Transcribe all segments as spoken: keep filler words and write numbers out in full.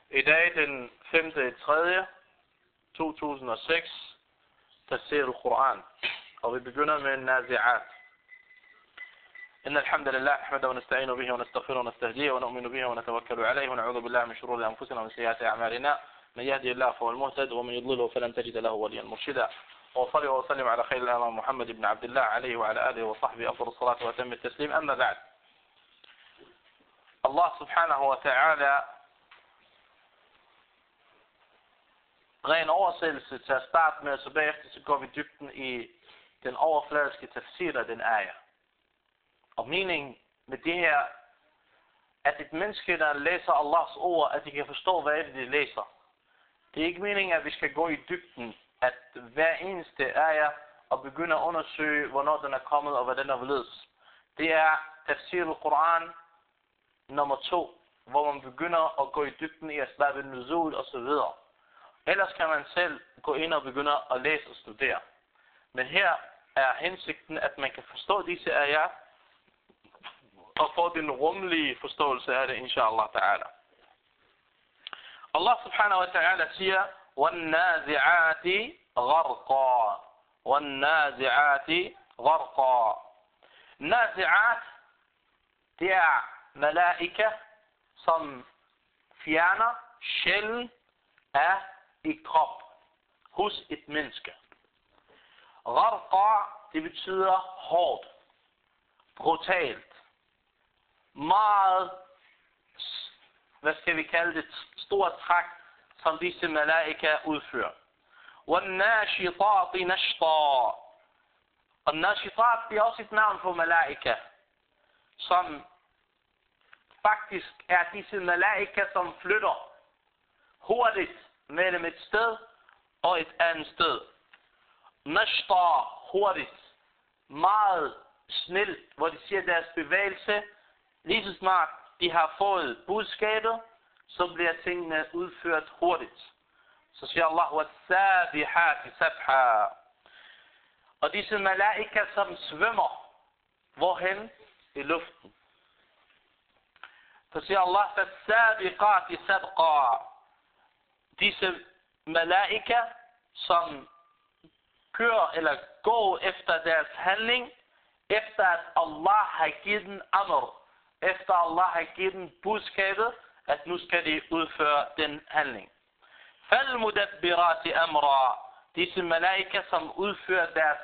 I dag den femte tredje to tusind og seks, tafsir al-Quran, og vi begynder med Nazi'at. إن الحمد لله نحمده ونستعين به ونستغفره ونستهديه ونؤمن به ونتوكل عليه ونعوذ بالله من شرور أنفسنا ومن سيئات أعمالنا من يهدي الله فهو المهتد ومن يضلله فلن تجد له وليا مرشدا وأصلي وأسلم على خير الأنام محمد بن عبد الله عليه وعلى آله وصحبه أفضل الصلاة وأتم التسليم. أما بعد, Allah subhanahu wa ta'ala ren oversættelse til at starte med, så bagefter så går vi dybden i den overfladiske tafsir af den ayah. Og meningen med det her, at et menneske, der læser Allahs ord, at de kan forstå, hvad det de læser. Det er ikke meningen, at vi skal gå i dybden, at hver eneste ayah og begynde at undersøge, hvornår den er kommet og hvad den er hvorledes. Det er tafsir al-Quran nummer to, hvor man begynder at gå i dybden i asbab al-nuzul og så videre. Ellers kan man selv gå ind og begynde at læse og studere. Men her er hensigten, at man kan forstå disse ayah og få den rummelige forståelse af det, inshallah ta'ala. Allah subhanahu wa ta'ala siger, وَالنَّازِعَاتِ غَرْقًا وَالنَّازِعَاتِ غَرْقًا. Nazi'at, det er malaika, som fjerner sjælen af i krop hos et menneske. Gharqa, det betyder hårdt, brutalt, meget, hvad skal vi kalde det, stort træk, som disse malaika udfører. وَالنَّاشِطَاتِ نَشْطًا. Og nashitat, det er også et navn for malaika, som faktisk er disse malaika, som flytter hurtigt mellem et sted og et andet sted. Nashta, hurtigt, meget snilt, hvor de siger deres bevægelse. Lige så snart de har fået budskabet, så bliver tingene udført hurtigt. Så siger Allah, وَالسَّابِحَاتِ سَبْحًا. Og disse malaika, som svømmer, hvorhen? I luften. Så siger Allah, فَالسَّابِقَاتِ سَبْقًا. Disse malaika, som kører eller går efter deres handling, efter at Allah har givet den amr, efter Allah har givet den budskabet, at nu skal de udføre den handling. فَالْمُدَبِّرَاتِ أَمْرًا. Disse malaika, som udfører deres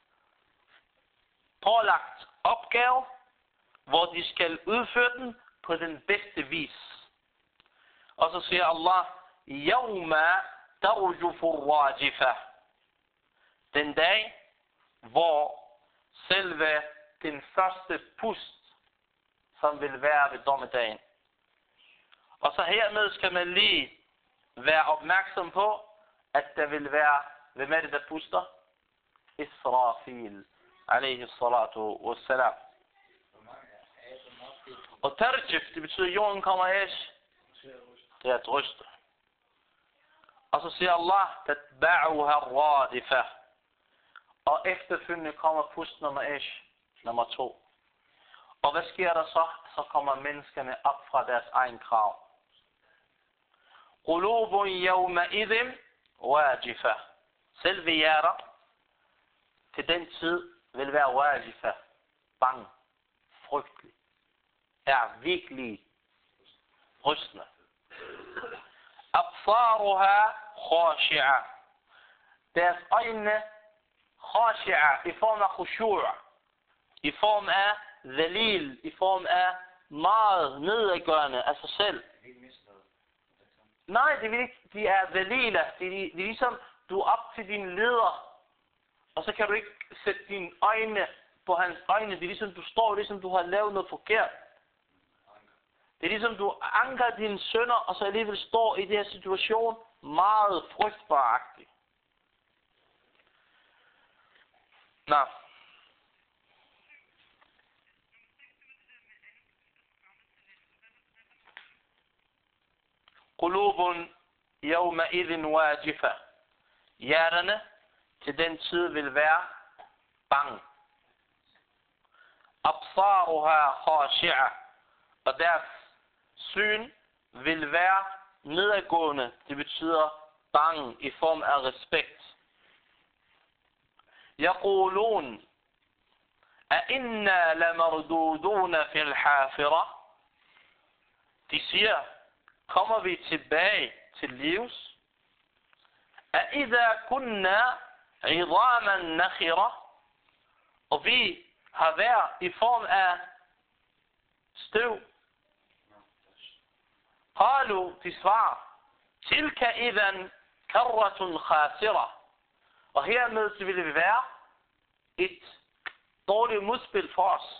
pålagt opgave, hvor de skal udføre den på den bedste vis. Og så siger Allah, يَوْمَ تَرْجُفُ الرَّاجِفَةِ. Den dag, hvor selve den første pust, som vil være ved dommedagen. Og så hermed skal man lige være opmærksom på, at der vil være, hvem er det, der puster? Israfil, alayhi salatu wassalam. Og tarjif, det betyder, jorden kommer af, det er at ryste. Og så siger Allah, tatba'uha radifa. Og efterfølgende kommer pust nummer et, nummer to. Og hvad sker der så? Så kommer menneskerne op fra deres egen krav. Qulubun yawma'idhin wajifa. Selve hjerter til den tid vil være wajifa, bange, frygtelig, er virkelig rystende. Absaruha khashi'a. Deres øjne khashi'a i form af khushu', i form af dhalil, i form af meget nedadgørende af sig selv. Nej, det er ikke, de er dhalila. Det er, de, det er ligesom, du er op til din leder, og så kan du ikke sætte dine øjne på hans øjne. Det er ligesom, du står, ligesom du har lavet noget forkert. Det er ligesom, du anker dine sønner, og så alligevel står i den her situation meget frygtbaragtigt. Nå. Qulubun yawma'idhin wajifa. Hjerterne til den tid vil være bange. Absaruha khashi'a. Og deres syn vil være nedadgående, det betyder bange i form af respekt. يقولون أئنا لمردودون في الحافرة. De siger, kommer vi tilbage til livs? أئذا كنا عظاما نخرة. Og vi har været i form af støv. قالوا, de svarer, تلك إذا كرة خاسرة. Og hermed så vil det være et dårligt modspil for os.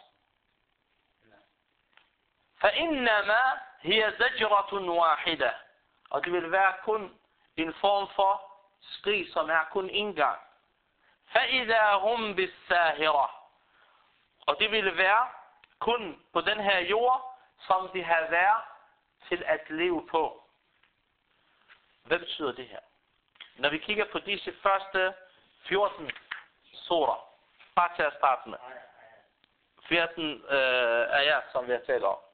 فإنما هي زجرة واحدة. Og det vil være kun en form for skrig, som er kun en gang. فإذا هم بالساهرة. Og det vil være kun på den her jord, som de har været til at leve på. Hvad betyder det her? Når vi kigger på disse første fjorten surah, bare til at starte med. fjorten øh, ayat, som vi har talt om.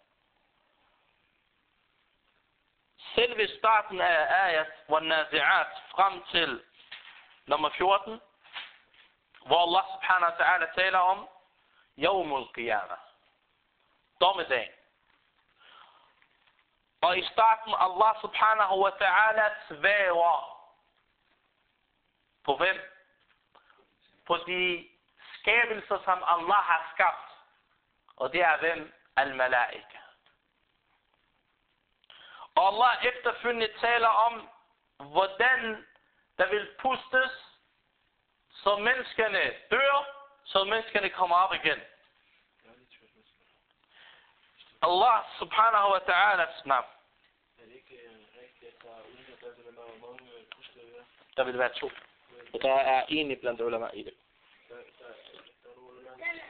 Selve starten af ayat, والنازعات, frem til nummer fjorten, hvor Allah subhanahu wa ta'ala taler om yawmul qiyamah, dommedagen. Og i starten, Allah subhanahu wa ta'ala svæver på hvem? På de skabelser, som Allah har skabt. Og det er hvem? Al-Malaika. Og Allah efterfølgende taler om, hvordan der vil pustes, så menneskerne dør, så menneskerne kommer op igen. Allah subhanahu wa ta'ala snap. Er det ikke rigtigt, at der er uden, at der vil være mange pusteører? Der vil være to. Og der er en blandt ulema i det. Der, der, der er nogle ulema, der,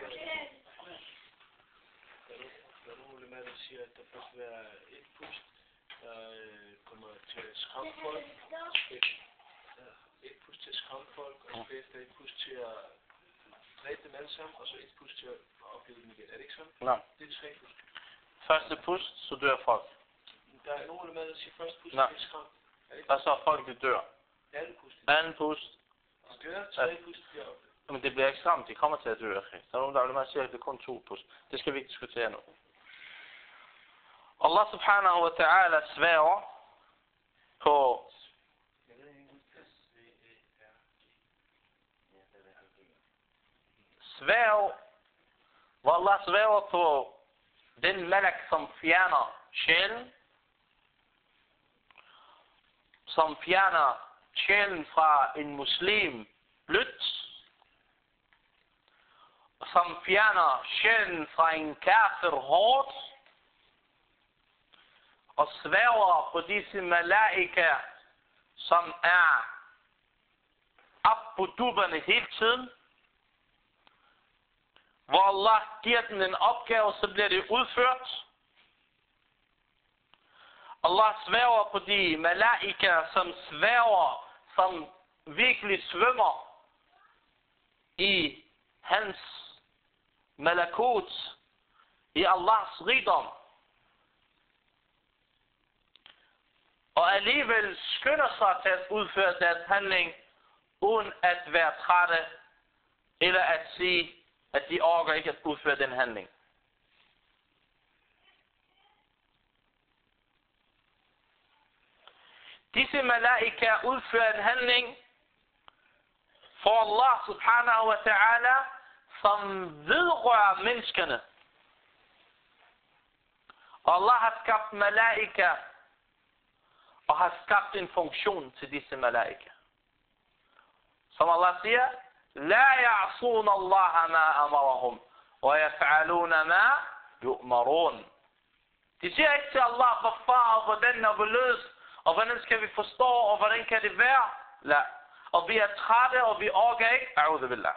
der er nogle ulema, der siger, at der først vil være et pust, der øh, kommer til at skræmme folk. Et, et pust til at skræmme folk, og efter et pust til at dræbe dem alle sammen, og så et pust til at opleve dem igen. Er det ikke sådan? Nej. Det er tre pust. Første pust, så dør folk. Der er nogle ulema, der siger først pust til at skræmme. Og så folk, de dør. Anden pust. Anden pust. De dør, tre pust bliver oplevet. Men det bliver ikke skræmt, de kommer til at dø. Okay. Der er nogen, der vil sige, at det er kun to pust. Det skal vi ikke diskutere nu. Allah subhanahu wa ta'ala sværer på svær, hvor Allah sværer på den malak, som fjerner sjælen, som fjerner sjælen fra en muslim blødt, som fjerner sjælen fra en kafir hårdt, og sværger på disse malaika, som er op på dubberne hele tiden, hvor Allah giver den en opgave, så bliver det udført. Allah sværger på de malaika, som sværger, som virkelig svømmer i hans malakut, i Allahs rigdom. Og alligevel skynder sig til at udføre deres handling, uden at være trætte, eller at sige, at de orker ikke at udføre den handling. Disse malaika udfører en handling for Allah subhanahu wa ta'ala, som vedrører menneskene. Og Allah har skabt malaika, og har skabt en funktion til disse malaika. Som Allah siger, لا يعصون الله ما أمرهم ويفعلون ما يؤمرون. De siger ikke til Allah, hvorfor og hvordan og hvorledes, og hvordan skal vi forstå, og hvordan kan det være? La. Og vi er trætte, og vi orker ikke. A'udhu billah.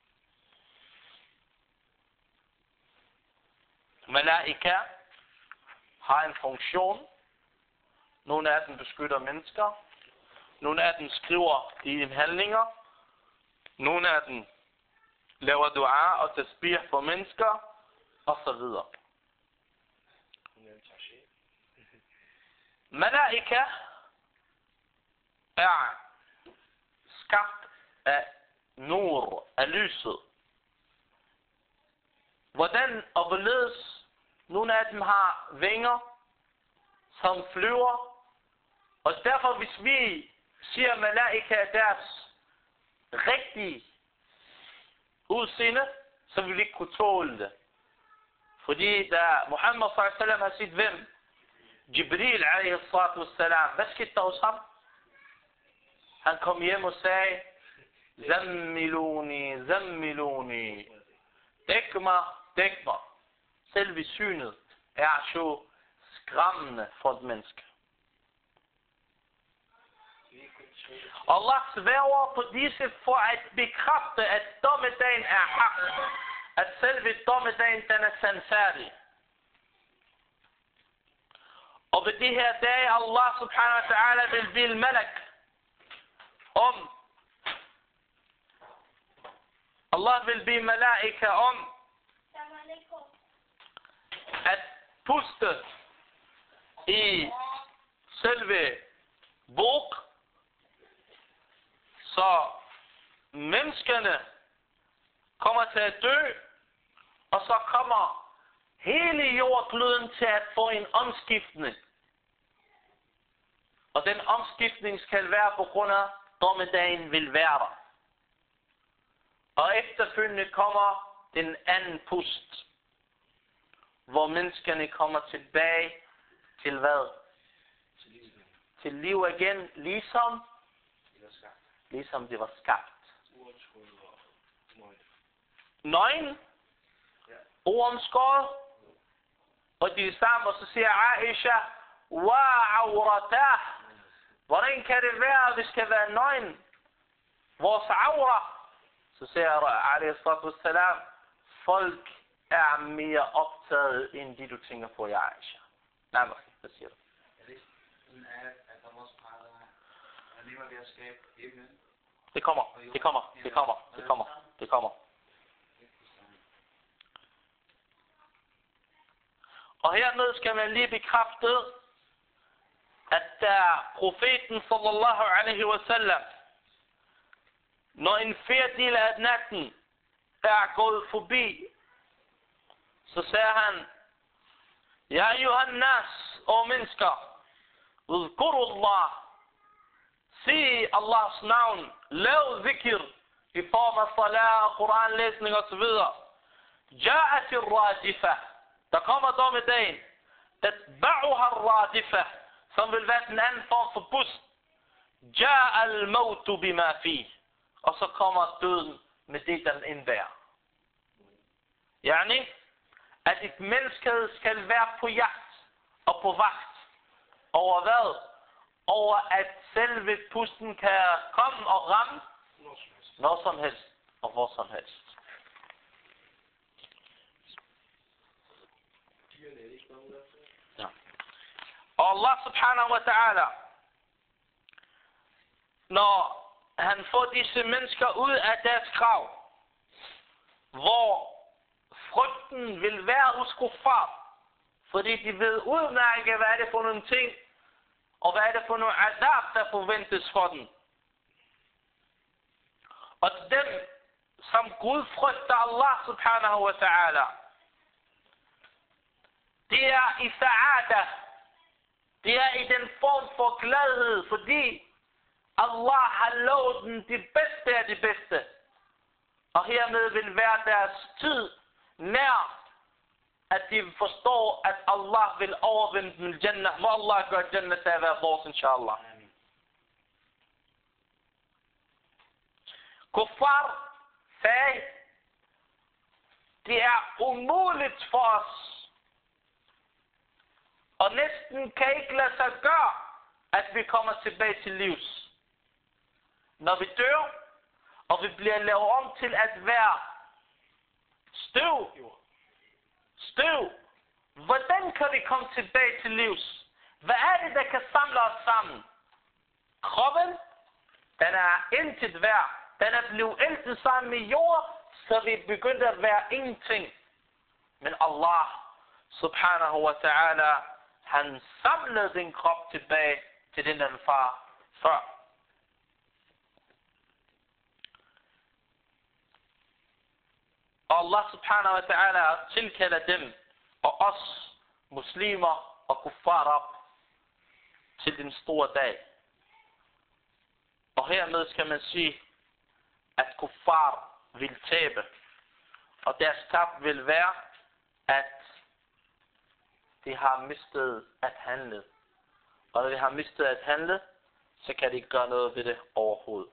Malaika har en funktion. Nogle af dem beskytter mennesker. Nogle af dem skriver dine handlinger. Nogle af dem laver dua og tasbih for mennesker, og så videre. malaika er skabt af nur, af lyset. Hvordan og hvorledes? Nogle af dem har vinger, som flyver. Og derfor, hvis vi siger malaika er deres rigtige udseende, så vil vi ikke kunne tåle det. Fordi da Muhammad sallallahu alaihi wasallam har set hvem? Jibril alaihi salatu wassalam. Hvad skete der hos ham? Han kom hjem og sagde, Zammiluni, zammiluni. Dæk mig, dæk mig. Selve synet er så skræmmende for et menneske. Allah sværger på disse for at bekræfte, at dommedagen er hak. At selve dommedagen, den er sandfærdig. Og ved det her dag, Allah subhanahu wa ta'ala vil bilde malak om. Allah vil bede malaika om at puste i selve bog, så menneskene kommer til at dø, og så kommer hele jordkloden til at få en omskiftning. Og den omskiftning skal være på grund af, dommedagen vil være der. Og efterfølgende kommer den anden pust, hvor menneskene kommer tilbage til hvad? Til liv. Til liv igen, ligesom, ligesom det var skabt. Nøgen, uomskåret, og de samme, og så siger Aisha, wa awratah. Hvordan kan det være, at vi skal være nøgen? Vores aura. Så siger alaihi salatu wassalam, folk er mere optaget, end de du tænker på, ja, Aisha. Nej, hvad siger du? Det kommer, det kommer, det kommer, det kommer, det kommer. Og hernede skal man lige bekræfte, at der profeten sallallahu alaihi wasallam, når en fjerdedel af natten er gået forbi, så sagde han, ja, Johannes og mennesker, udkurullah, sig Allahs navn, lav zikr i form af salat, Koranlæsning osv. Ja'at al-radifa, der kommer dommedagen, tatba'uha al-radifa, som vil være den anden form for bus. Ja'a al-mautu bima fi, og så kommer døden med det, den indbærer. Yani, at et menneske skal være på jagt og på vagt over hvad? Over at selve pusten kan komme og ramme når som helst og hvor som helst. Ja. Og Allah subhanahu wa ta'ala, når han får disse mennesker ud af deres krav, hvor frygten vil være hos kuffar, fordi de ved udmærket, hvad er det for nogle ting, og hvad er det for nogle azab, der forventes for dem. Og dem, som Gud frygter Allah subhanahu wa ta'ala, det er i sa'ada, det er i den form for gladhed, fordi Allah har lovet dem det bedste af det bedste. Og hermed vil være deres tid nær, at de forstår, at Allah vil overvinde dem i Jannah. Må Allah gøre Jannah til at være vores, inshallah. Kuffar sagde, det er umuligt for os, og næsten kan ikke lade sig gøre, at vi kommer tilbage til livs. Når vi dør, og vi bliver lavet om til at være støv, støv, hvordan kan vi komme tilbage til livs? Hvad er det, der kan samle os sammen? Kroppen, den er intet værd. Den er blevet æltet sammen med jord, så vi begynder at være ingenting. Men Allah subhanahu wa ta'ala han samlede din krop tilbage til den, den var før. Og Allah subhanahu wa ta'ala tilkalder dem og os muslimer og kuffar op til den store dag. Og hermed skal man sige, at kuffar vil tabe. Og deres tab vil være, at de har mistet at handle. Og når de har mistet at handle, så kan de ikke gøre noget ved det overhovedet.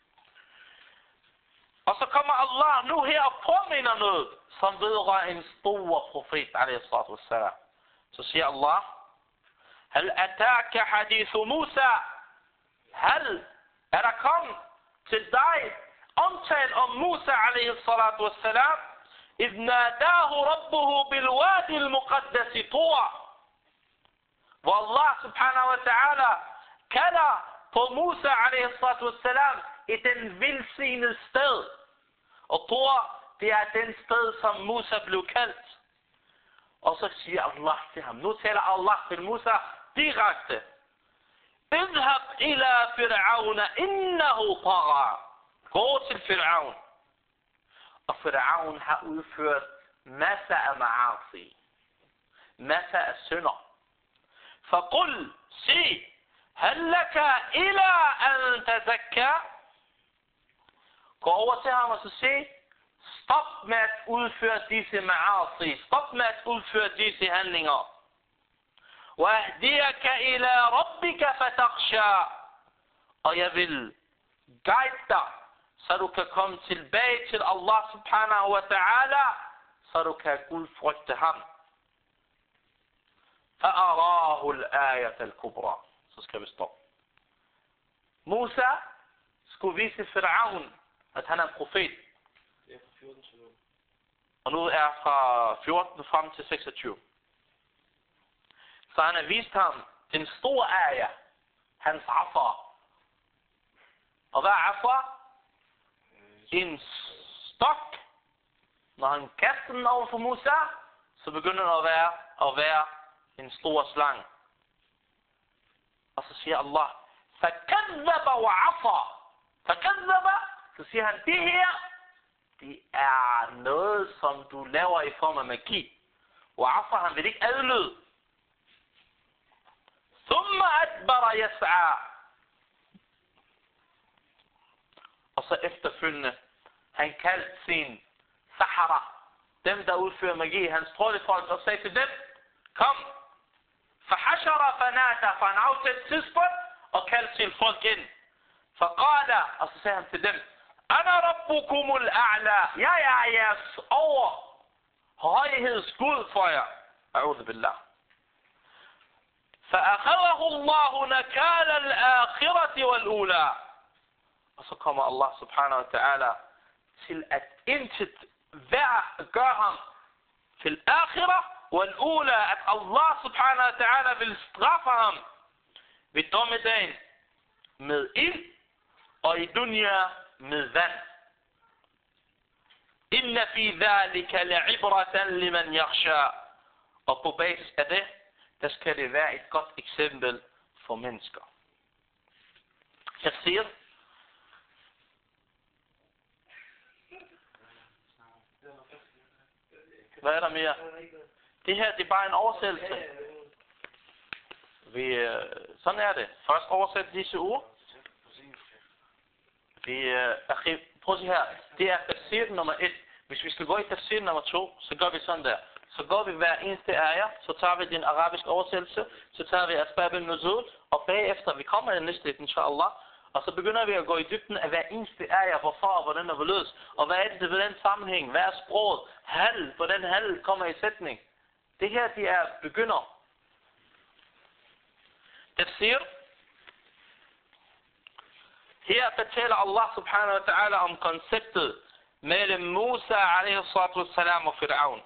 Og så kommer Allah nu her og påminder noget, som vedrører en stor profet, alaihi salatu wassalam. Så siger Allah, Hal ataka hadithu Musa, Hal er der kommet til dig omtalt om Musa, alaihi salatu wassalam, إذ ناداه ربه بالوادي المقدس طوى. Hvor Allah subhanahu wa ta'ala kalder på Musa alaihi salatu wassalam i den velsignede sted. Og Tor, det er den sted, som Musa blev kaldt. Og så siger Allah til ham, nu taler Allah til Musa direkte. Idhab ila fir'auna innahu tagha. Gå til Fir'aun. Og Fir'aun har udført masser af ma'asi. Masser af synder. Faqul, sig, hal laka ila an tazakka. Gå over til ham og så sig, stop med at udføre disse ma'asi. Stop med at udføre disse handlinger. وَأَهْدِيَكَ إِلَىٰ رَبِّكَ فَتَخْشَىٰ. Og jeg vil guide dig, så du kan komme tilbage til Allah subhanahu wa ta'ala, så du kan gudfrygte ham. فَأَرَاهُ الْآيَةَ الْكُبْرَى. Så skal vi stoppe. Musa skulle vise Fir'aun, at han er en profet. Det er fra fjorten til nu. Og nu er fra fjorten frem til seksogtyve. Så han har vist ham den store ayah, hans afar. Og hvad er afar? En stok. Når han kaster den over for Musa, så begynder det at være, at være en stor slange. Og så siger Allah, فَكَذَّبَ وَعَصَى. فَكَذَّبَ, så siger han, det her, det er noget, som du laver i form af magi. وَعَصَى, han vil ikke adlyde. ثُمَّ أَدْبَرَ يَسْعَى. Og så efterfølgende, han kaldte sin sahara, dem der udfører magi, hans troldefolk, og sagde til dem, kom, فَحَشَرَ فَنَاتَ, for han aftalte et tidspunkt, og kaldte sin folk ind. فَقَالَ, og så sagde han til dem, أَنَا رَبُّكُمُ الْأَعْلَى, jeg er jeres over højheds Gud for jer. أعوذ بالله. فَأَخَذَهُ اللَّهُ نَكَالَ الْآخِرَةِ وَالْأُولَى. Og så kommer Allah subhanahu wa ta'ala til at intet værd gør ham til akhirah wal-ula, at Allah subhanahu wa ta'ala vil straffe ham ved dommedagen med ild og i dunya med vand. Inna fi dhalika la'ibratan liman yakhsha. Og på basis af det, der skal det være et godt eksempel for mennesker. Jeg siger, hvad er der mere? Det her, det er bare en oversættelse. Vi, sådan er det. Først oversætte disse ord. Vi, akhi, prøv at se her. Det er tafsir nummer et. Hvis vi skal gå i tafsir nummer to, så gør vi sådan der. Så går vi hver eneste ayah, så tager vi den arabiske oversættelse, så tager vi asbab al-nuzul, og bagefter, vi kommer i den næste, inshallah, og så begynder vi at gå i dybden af hver eneste ayah, hvorfor og hvordan der hvorledes, og hvad er det ved den sammenhæng, hvad er sproget, hal, hvordan hal kommer i sætning. Det her, de er begynder. Tafsir. Her fortæller Allah subhanahu wa ta'ala om konceptet mellem Musa alaihi salatu wassalam og Fir'aun.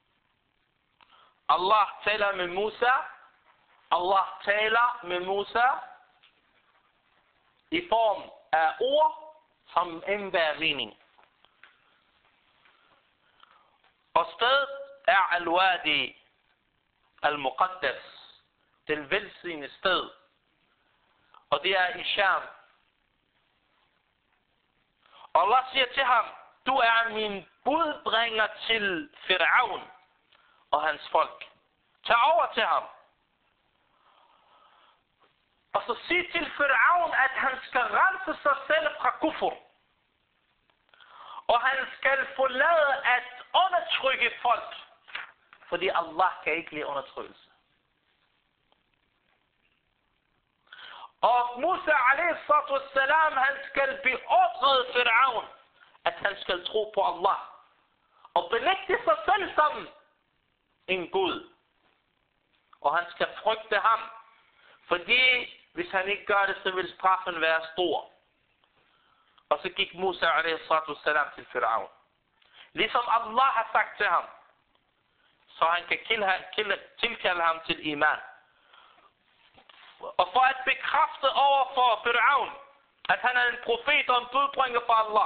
Allah taler med Musa. Allah taler med Musa i form af ord, som indebærer mening. Og stedet er al-wadi al-muqaddas. den velsignede sted. Og det er i Sham. Og Allah siger til ham, du er min budbringer til Fir'aun og hans folk. Tag over til ham. Og så sig til Fir'aun, at han skal rense sig selv fra kufur. Og han skal forlade at undertrykke folk. Fordi Allah kan ikke lide undertrykkelse. Og Musa alaihi salatu wassalam, han skal beordre Fir'aun, at han skal tro på Allah. Og benægte sig selv som en Gud. Og han skal frygte ham. Fordi hvis han ikke gør det, så vil straffen være stor. Og så gik Musa alaihi salatu wassalam til Fir'aun. Ligesom Allah har sagt til ham. Så han kan tilkalde ham til iman. Og for at bekræfte over for Fir'aun, at han er en profet og en budbringer fra Allah.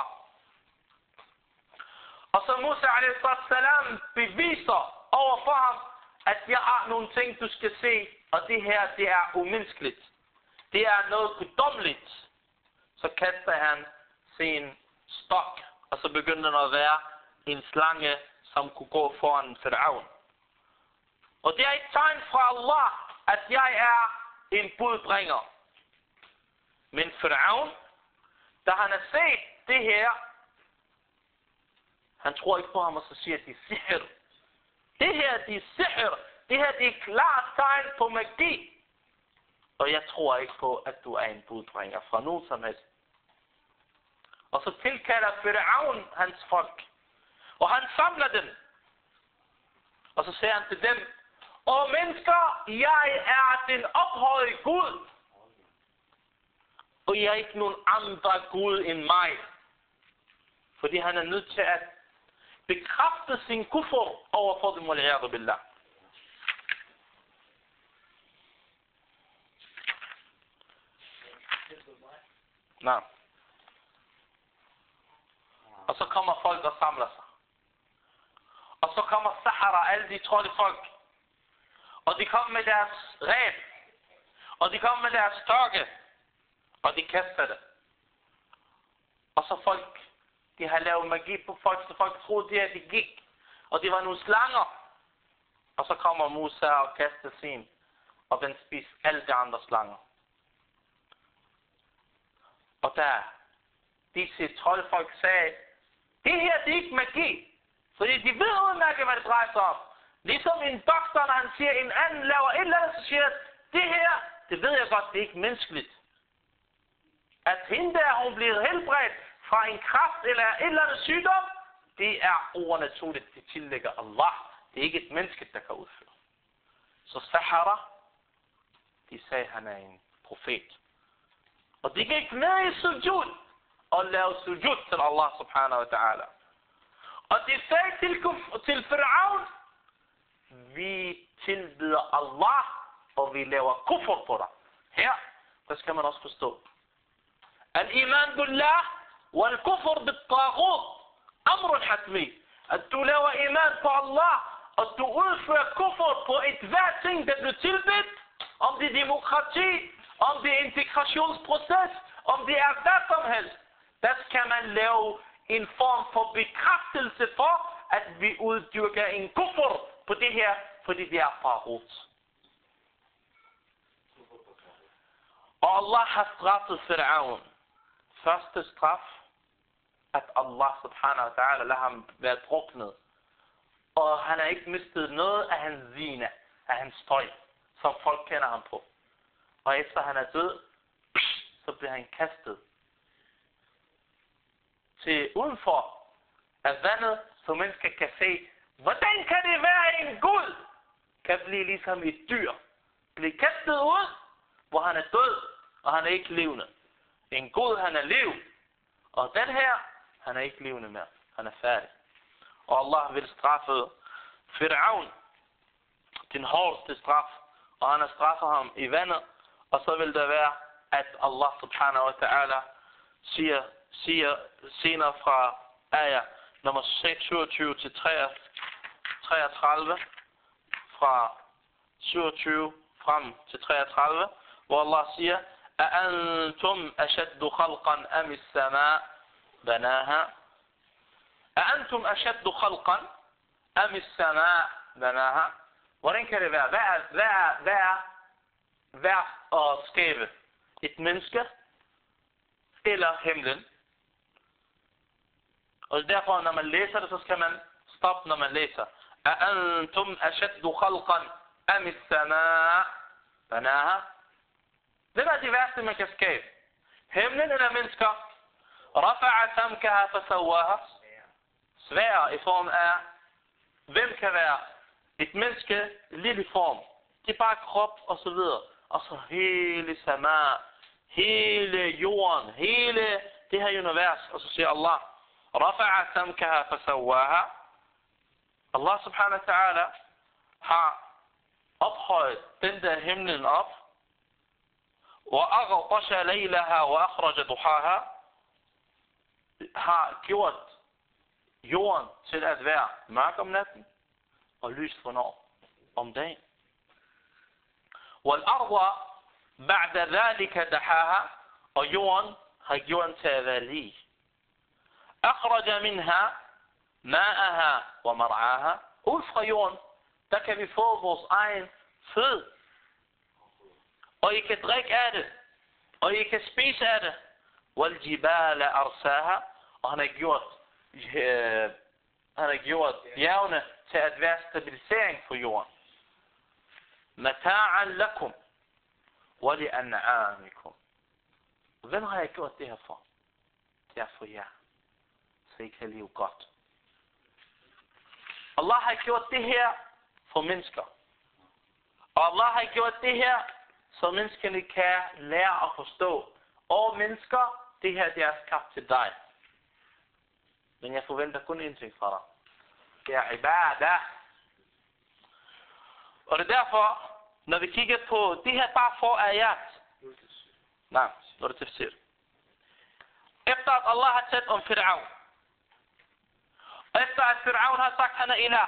Og så Musa alaihi salatu wassalam beviser over for ham, at jeg har nogle ting, du skal se, og det her, det er umenneskeligt. Det er noget guddommeligt. Så kaster han sin stok, og så begynder der at være en slange, som kunne gå foran Fir'aun. Og det er et tegn fra Allah, at jeg er en budbringer. Men Fir'aun, da han har set det her, han tror ikke på ham, og så siger de sihr. Det her, det er sihr. Det her, det er klart tegn på magi. Og jeg tror ikke på, at du er en budbringer fra nogen som helst. Og så tilkalder Fir'aun hans folk. Og han samler dem. Og så siger han til dem, og mennesker, jeg er den ophøjede Gud. Og jeg er ikke nogen andre Gud end mig. Fordi han er nødt til at bekræfte sin kufur overfor dem, wal'iyadu billah. Nej. Og så kommer folk og samler sig. Og så kommer Sahara, alle de trolde folk. Og de kommer med deres ræb. Og de kommer med deres stokke. Og de kaster det. Og så folk, de har lavet magi på folk, så folk troede det, at de gik. Og det var nogle slanger. Og så kommer Musa og kaster sin. Og den spiser alle de andre slanger. Og der, disse troldfolk sagde, det her, det er ikke magi. Fordi de ved udmærket, hvad det drejer sig om. Ligesom en doktor, når han siger, en anden laver et eller andet, så siger det her, det ved jeg godt, det er ikke menneskeligt. At hende der, hun bliver helbredt fra en kræft eller et eller andet sygdom, det er overnaturligt, det tillægger Allah. Det er ikke et menneske, der kan udføre. Så Sahara, de sagde, han er en profet. Og de gik ned i sujud og lavede sujud til Allah subhanahu wa ta'ala. Og de sagde til, til Fir'aun, vi tilbyder Allah, og vi laver kufur på dig. Her, der skal man også forstå. Al-iman billah, wal-kufur bit-taghut, amrun hatmi. At du laver iman på Allah, og du udfører kufur på et hver ting, der bliver tilbedt, om det er demokrati, om det er integrationsproces, om det er hvad som helst. Der skal man lave en form for bekræftelse for, at vi uddyrker en kufur på det her, fordi det er farut. Og Allah har straffet Fir'aun. Første straf, at Allah subhanahu wa ta'ala lader ham være druknet. Og han har ikke mistet noget af hans zina, af hans støj, som folk kender ham på. Og efter han er død, så bliver han kastet til udenfor af vandet, så mennesker kan se, hvordan kan det være en Gud, kan blive ligesom et dyr. Blive kastet ud, hvor han er død, og han er ikke levende. En Gud, han er liv. Og den her, han er ikke levende mere. Han er færdig. Og Allah vil straffe Fir'aun, den hårdeste straf, og han har straffet ham i vandet. Og så vil det være, at Allah subhanahu wa ta'ala siger, siger senere fra ayah nummer syvogtyve til treogtredive, fra syvogtyve frem til treogtredive, hvor Allah siger, أأنتم أشد خلقا أم السماء بناها أأنتم أشد خلقا أم السماء بناها. Hvordan kan det være? Hvad er, hvad er, hvad er værd at skabe? Et menneske eller himlen? Og derfor, når man læser det, så skal man stoppe, når man læser. أأنتم أشد خلقا أم السماء بناها. Hvem er de værste, man kan skabe? Himlen eller mennesker? رفع سمكها فسواها. Svær i form af, hvem kan være et menneske, lille form. Det er bare krop og så videre. Og så hele sama, hele jorden, hele det her univers. Og så siger Allah, رفع سمكها فسواها. Allah subhanahu wa ta'ala har ophøjet den der himlen op. وأغطش ليلها وأخرج ضحاها. Har gjort jorden til at være mørk om natten og lyst hvornår? Om dagen. والأرض بعد ذلك دحاها. Og jorden har gjort den til at være lige. أخرج منها ماءها ومرعاها. Ud fra jorden, der kan vi få vores egen føde. Og I kan drikke af det. Og I kan spise af det. والجبال أرساها. Og han har gjort øh, han har gjort bjergene til at være stabilisering for jorden. متاعا لكم ولأنعامكم. Hvem har jeg gjort det her for? Det er for jer, så I kan leve godt. Allah har gjort det her for mennesker. Og Allah har gjort det her, så menneskene kan lære at forstå. Og mennesker, det her det er skabt til dig. Men jeg forventer kun en ting fra dig. Det er ibadah. Og det er derfor, når vi kigger på det her bare for ayat. Nej, når det tafsir. Efter at Allah har talt om Fir'aun. Og efter at Fir'aun har sagt, han er ilah.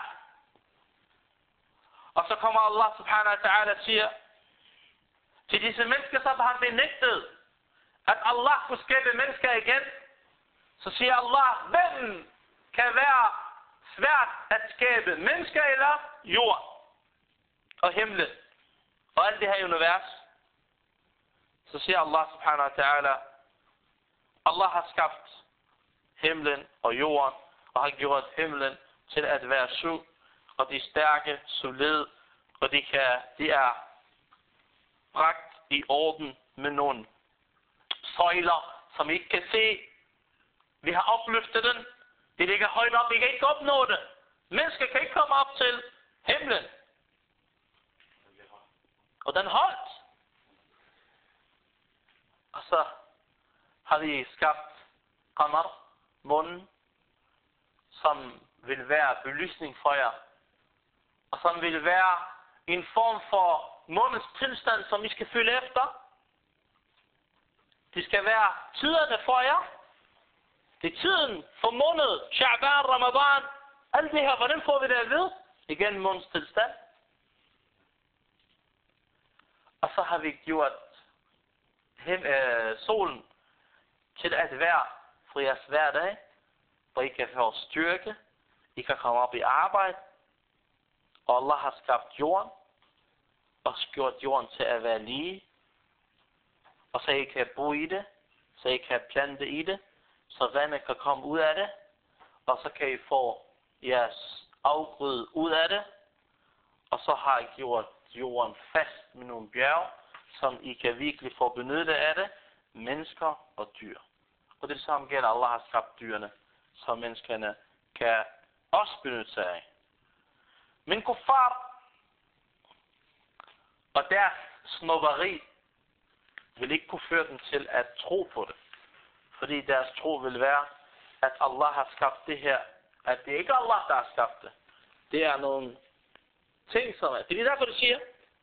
Og så kommer Allah subhanahu wa ta'ala og siger, til disse mennesker, så har han benægtet, at Allah kunne skabe mennesker igen. Så siger Allah, hvem kan være svært at skabe? Mennesker eller jord og himlen og alt det her univers? Så siger Allah subhanahu wa ta'ala, Allah har skabt himlen og jorden og har gjort himlen til at være syv, og de er stærke, solide, og de, kan, de er bragt i orden med nogle søjler, som I ikke kan se. Vi har opløftet den. Det ligger højt op. I kan ikke opnå det. Mennesker kan ikke komme op til himlen. Og den holdt. Og så har vi skabt qamar, månen, som vil være belysning for jer. Og som vil være en form for månens tilstand, som I skal følge efter. Det skal være tiderne for jer. Det er tiden for måned, Sha'ban, Ramadan, alt det her. Hvordan får vi det at vide? Igen månens tilstand. Og så har vi gjort hen, øh, solen til at være for jeres hverdag, hvor I kan få styrke, I kan komme op i arbejde, og Allah har skabt jorden, og gjort jorden til at være lige, og så I kan bo i det, så I kan plante i det, så vandet kan komme ud af det, og så kan I få jeres afgrøde ud af det, og så har I gjort jorden fast med nogle bjerge, som I kan virkelig få benyttet af det, mennesker og dyr. Og det samme gælder, Allah har skabt dyrene, så menneskerne kan også benytte sig af. Men kuffar og deres snobberi vil ikke kunne føre dem til at tro på det. Fordi deres tro vil være, at Allah har skabt det her, at det ikke er Allah, der har skabt det. Det er nogle ting, som er. Det er derfor, det siger,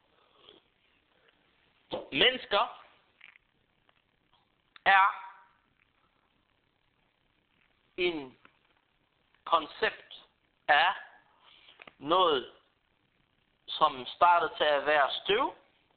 mennesker er en koncept af noget, som startede til at være støv,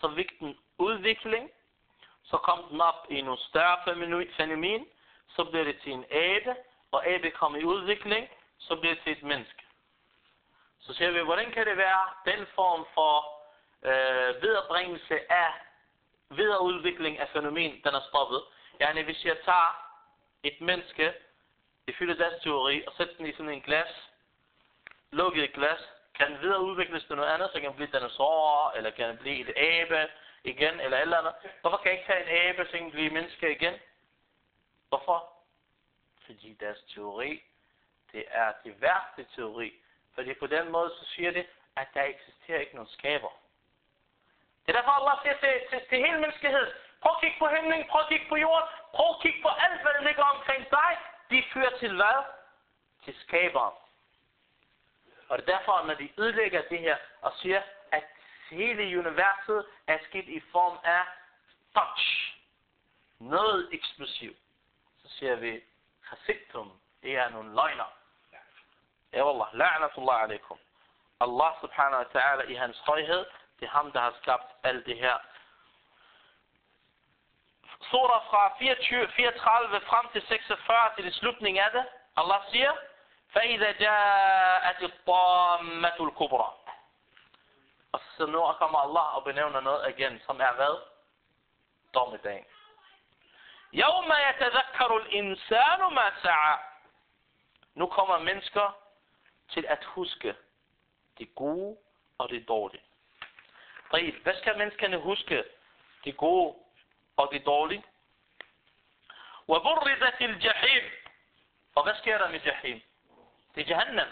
så fik den udvikling, så kom den op i nogle større fænomen, så blev det til en abe, og abe kom i udvikling, så blev det til et menneske. Så siger vi, hvordan kan det være, den form for øh, viderebringelse af videreudvikling af fænomen, den er stoppet. Yani hvis jeg tager et menneske, ifølge deres teori, og sætter den i sådan en glas, lukket glas, kan den videreudvikles til noget andet, så kan den blive dinosaurer, eller kan den blive et abe igen, eller eller andet. Hvorfor kan jeg ikke tage en abe, så kan den blive menneske igen? Hvorfor? Fordi deres teori, det er det værste teori. Fordi på den måde, så siger det, at der eksisterer ikke nogen skaber. Det er derfor, Allah siger til, til, til hele menneskeheden, prøv at kigge på himlen, prøv at kigge på jorden, prøv at kigge på alt, hvad der ligger omkring dig. De fører til hvad? Til skaberen. Og det er derfor, når de ødelægger det her og siger, at hele universet er sket i form af touch. Noget eksplosivt. Så siger vi, Hasiktum, det er nogle løgner. Ja, wallah, la'natullah alaikum. Allah subhanahu wa ta'ala i hans højhed, det er ham, der har skabt alt det her. Surah fra fireogtyve, fireogtredive frem til seksogfyrre til det slutning af det. Allah siger, فَإِذَا جَاءَتِ الطَّامَّةُ الْكُبْرَى. Og så nu kommer Allah og benævner noget igen, som er hvad? Dommedagen. يَوْمَ يَتَذَكَّرُ الْإِنسَانُ مَا سَعَى. Nu kommer mennesker til at huske det gode og det dårlige. Hvad skal menneskerne huske? Det gode og det dårlige. وَبُرِّزَتِ الْجَحِيمِ. Og hvad sker der med Jahim? Det er Jahannam.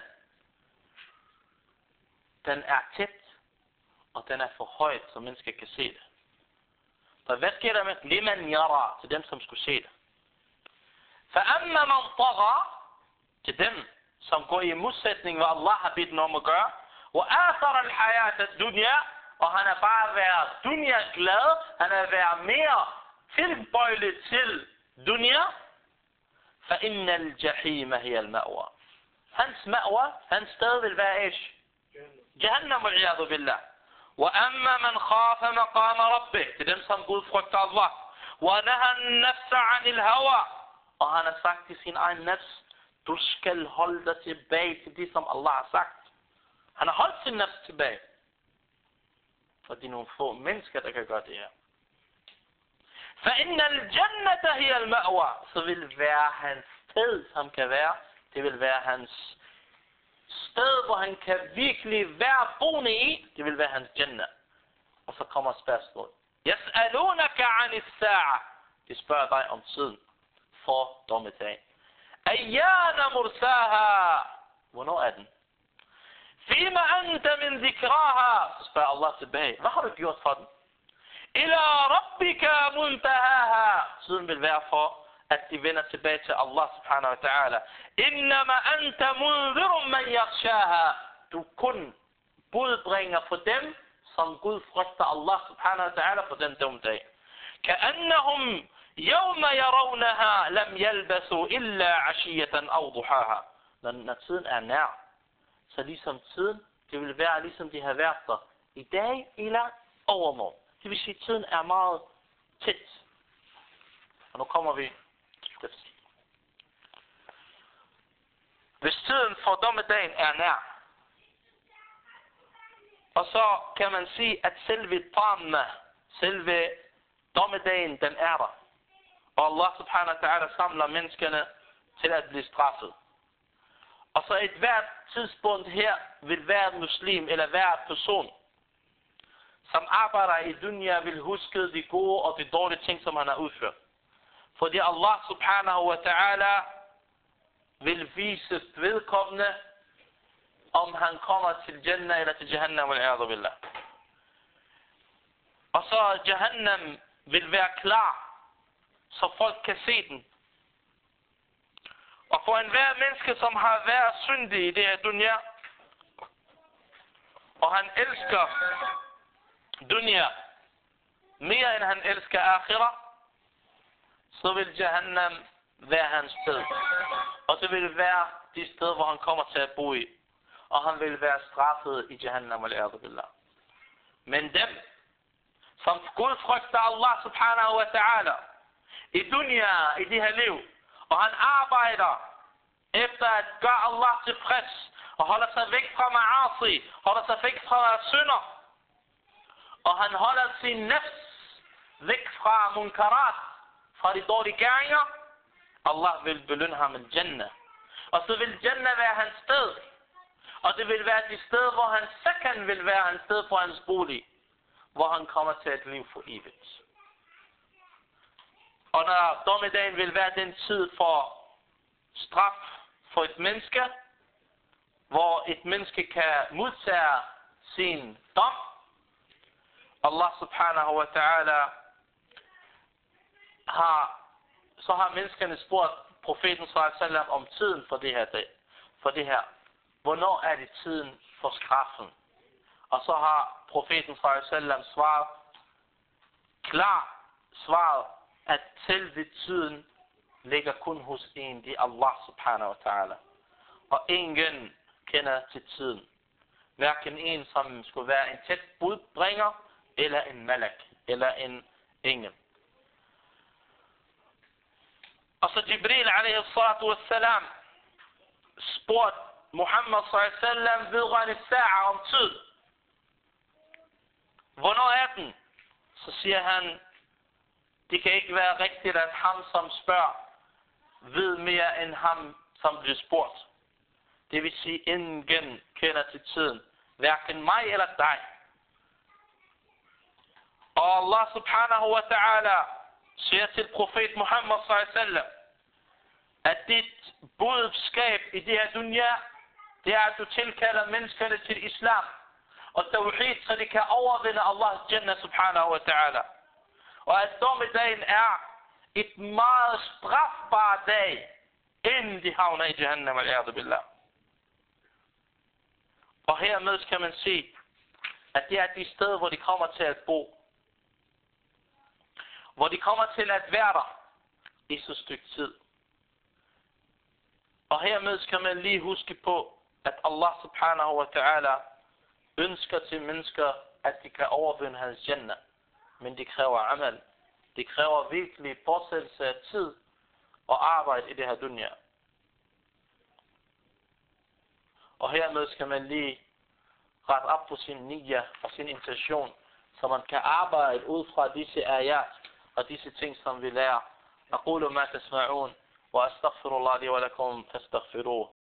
Den er tæt, og den er for højt, så mennesker kan se det. Så hvad sker der med liman yara, til dem, som skulle se det? فَأَمَّا مَنْ طَغَى, til dem, som går i modsætning, hvad Allah har bedt dem om at gøre. وَآثَرَ الْحَيَاةَ الدُّنْيَا, og han er bare været dunya glad, han er været mere tilbøjelig til dunya. فَإِنَّ الْجَحِيمَ هِيَ الْمَأْوَى. Hans ma'wa, hans sted vil være ish. Jahannam wal-iyadu billah. وَأَمَّا مَنْ خَافَ مَقَامَ رَبِّهِ, til dem, som Gud frygter Allah. وَنَهَى النَّفْسَ عَنِ الْهَوَى, og han har sagt til sin egen nafs, du skal holde dig tilbage til det, som Allah har sagt. Han har holdt sin nafs tilbage. For det er nogle få mennesker, der kan gøre det her. فَإِنَّ الْجَنَّةَ هِيَ الْمَأْوَى, så vil være hans sted, som kan være, det vil være hans sted, hvor han kan virkelig være boende i, det vil være hans jannah. Og så kommer spørgsmålet. يَسْأَلُونَكَ عَنِ السَّاعَةِ, de spørger dig om tiden for dommedag. أَيَّانَ مُرْسَاهَا, hvornår er den? فِيمَ أَنْتَ مِنْ ذِكْرَاهَا, så spørger Allah tilbage, hvad har du gjort for den? إِلَى رَبِّكَ مُنْتَهَاهَا, tiden vil være for, at de vender tilbage til Allah subhanahu wa ta'ala. إِنَّمَا أَنْتَ مُنْذِرٌ مَنْ يَخْشَاهَا, du kun budbringer for dem, som Gud frygter Allah subhanahu wa ta'ala på den dumme dag. كَأَنَّهُمْ يَوْمَ يَرَوْنَهَا لَمْ يَلْبَسُوا إِلَّا عَشِيَّةً أَوْ ضُحَاهَا. Når, når tiden er nær, så ligesom tiden, det vil være ligesom de har været der i dag eller overmorgen. Det vil sige, at tiden er meget tæt. Og nu kommer vi til det. Hvis tiden for dommedagen er nær, og så kan man sige, at selve tamma, selve dommedagen, den er der. Og Allah subhanahu wa ta'ala samler menneskene til at blive straffet. Og så et hvert tidspunkt her vil hver muslim eller hver person, som arbejder i dunya, vil huske de gode og de dårlige ting, som han har udført. Fordi Allah subhanahu wa ta'ala vil vise vedkommende, om han kommer til Jannah eller til Jahannam wal-iyadu billah. Og så Jahannam vil være klar, så folk kan se den. Og for enhver menneske, som har været syndig i det her dunya, og han elsker dunya mere end han elsker akhirah, så vil Jahannam være hans sted. Og det vil være det sted, hvor han kommer til at bo i. Og han vil være straffet i Jahannam wal-iyadu billah. Men dem, som Gud frygter Allah subhanahu wa ta'ala i dunya, i det her liv, og han arbejder efter at gøre Allah tilfreds, og holder sig væk fra ma'asi, holder sig væk fra synder, og han holder sin nafs væk fra munkarat, fra de dårlige gerninger, Allah vil belønne ham med Jannah. Og så vil Jannah være hans sted, og det vil være det sted, hvor hans sakan vil være hans sted for hans bolig, hvor han kommer til at leve for evigt. Og når dommedagen vil være den tid for straf for et menneske, hvor et menneske kan modtage sin dom, Allah subhanahu wa ta'ala har, så har menneskerne spurgt profeten sallallahu alaihi wasallam om tiden for det her dag, for det her. Hvornår er det tiden for straffen? Og så har profeten sallallahu alaihi wasallam svaret, klar svaret, at selve tiden ligger kun hos en, det er Allah subhanahu wa ta'ala. Og ingen kender til tiden. Hverken en, som skulle være en tæt budbringer, eller en malak, eller en engel. Og så Jibril alaihi salatu wassalam spurgte Muhammad sallallahu alaihi wasallam vedrørende sa'a om tid. Hvornår er den? Så siger han, det kan ikke være rigtigt, at ham, som spørger, ved mere end ham, som bliver spurgt. Det vil sige, ingen kender til tiden. Hverken mig eller dig. Og Allah subhanahu wa ta'ala siger til profet Muhammad sallallahu alaihi wasallam, at dit budskab i det her dunya, det er, at du tilkalder menneskerne til islam og tawhid, så de kan overvinde Allahs Jannah subhanahu wa ta'ala. Og at dommedagen er et meget strafbar dag, inden de havner i Jahannam, al-a'adhu billah. Og hermed kan man se, at det er de steder, hvor de kommer til at bo. Hvor de kommer til at være der i så stykke tid. Og hermed skal man lige huske på, at Allah subhanahu wa ta'ala ønsker til mennesker, at de kan overvinde hans Jannah. Men det kræver amal. Det kræver virkelig påsættelse af tid og arbejde i det her dunya. Og hermed skal man lige rette op på sin niyya og sin intention, så man kan arbejde ud fra disse ayat og disse ting, som vi lærer. أقول ما تسمعون وأستغفر الله لي ولكم فاستغفروه